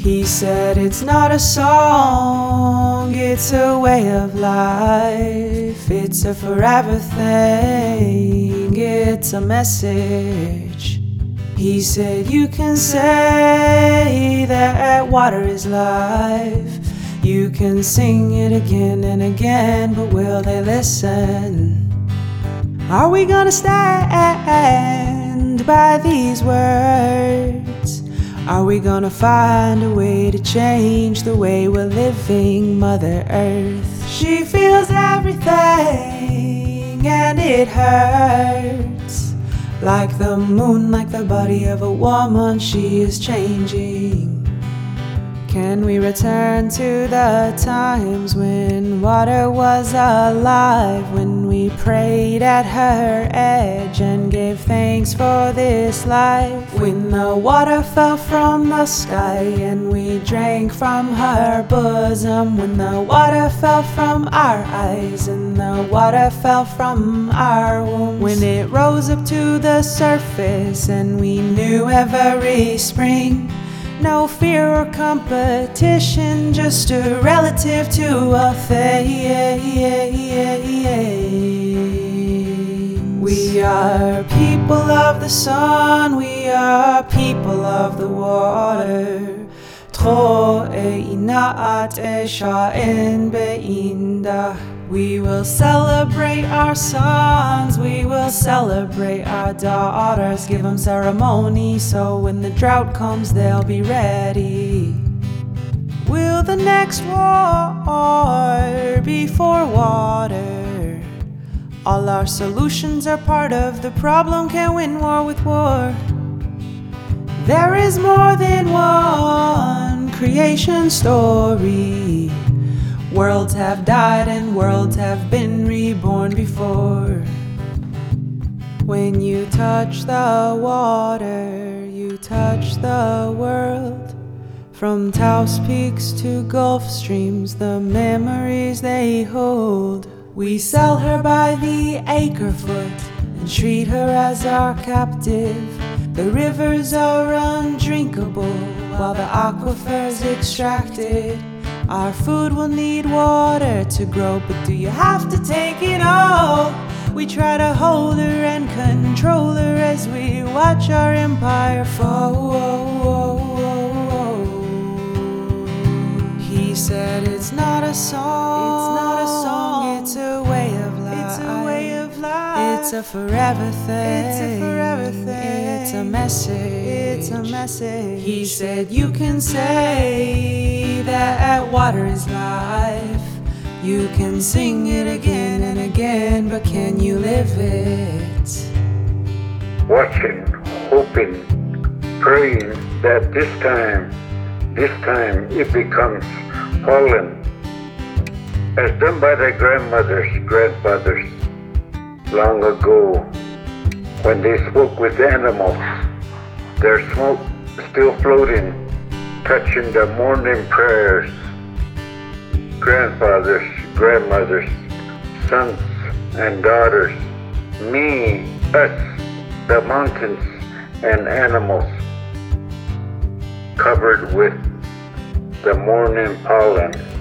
He said it's not a song, it's a way of life. It's a forever thing, it's a message. He said you can say that water is life. You can sing it again and again, but will they listen? Are we gonna stand by these words? Are we gonna find a way to change the way we're living Mother Earth? She feels everything and it hurts. Like the moon, like the body of a woman, she is changing. Can we return to the times when water was alive? When we prayed at her edge and gave thanks for this life? When the water fell from the sky and we drank from her bosom? When the water fell from our eyes and the water fell from our wombs? When it rose up to the surface and we knew every spring? No fear or competition, just a relative to a thing. We are people of the sun, we are people of the water. Tro einaat esha'en be'inda. We will celebrate our sons, we will celebrate our daughters. Give them ceremony so when the drought comes they'll be ready. Will the next war be for water? All our solutions are part of the problem, can't win war with war. There is more than one creation story. Worlds have died and worlds have been reborn before. When you touch the water, you touch the world. From Taos Peaks to Gulf Streams, the memories they hold. We sell her by the acre-foot and treat her as our captive. The rivers are undrinkable while the aquifer's extracted. Our food will need water to grow, but do you have to take it all? We try to hold her and control her as we watch our empire fall. He said it's not a song, it's a way of life. It's a way of life. It's a forever thing. It's a forever thing. It's a message. It's a message. He said you can say that water is life. You can sing it again and again, but can you live it? Watching, hoping, praying that this time it becomes pollen, as done by their grandmothers, grandfathers, long ago, when they spoke with animals, their smoke still floating, touching the morning prayers. Grandfathers, grandmothers, sons and daughters, me, us, the mountains and animals, covered with the morning pollen.